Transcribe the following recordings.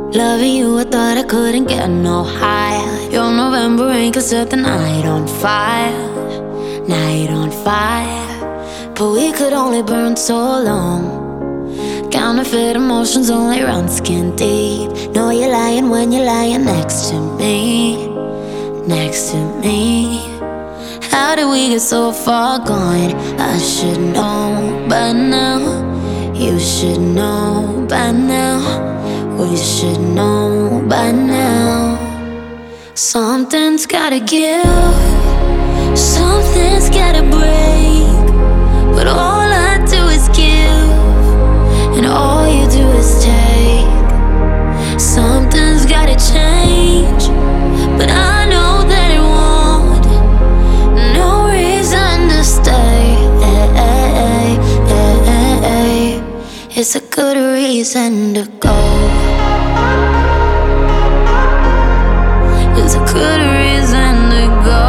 Loving you, I thought I couldn't get no higher. Your November rain could set the night on fire. Night on fire. But we could only burn so long. Counterfeit emotions only run skin deep. Know you're lying when you're lying next to me. Next to me. How did we get so far gone? I should know by now. You should know by now. We should know by now. Something's gotta give, something's gotta break. But all I do is give, and all you do is take. Something's gotta change, but I know that it won't. No reason to stay. It's a good reason to go. It's a good reason to go.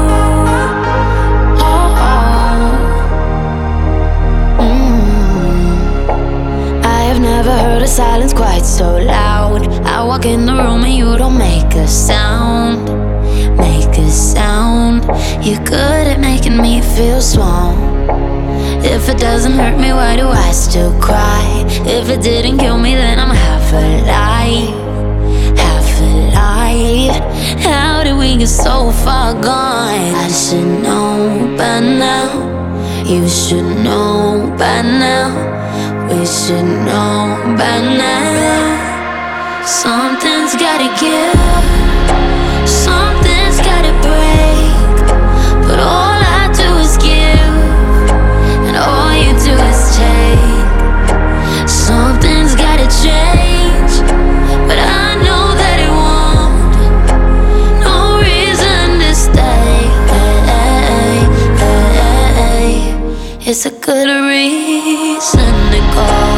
I have never heard a silence quite so loud. I walk in the room and you don't make a sound. Make a sound. You're good at making me feel small. If it doesn't hurt me, why do I still cry? If it didn't kill me, then I'm half alive. Half alive. How did we get so far gone? I should know by now. You should know by now. We should know by now. Something's gotta give, something's gotta break. But all I do is give, and all you do is take. Something's gotta change, but I know that it won't. No reason to stay. It's a good reason to go.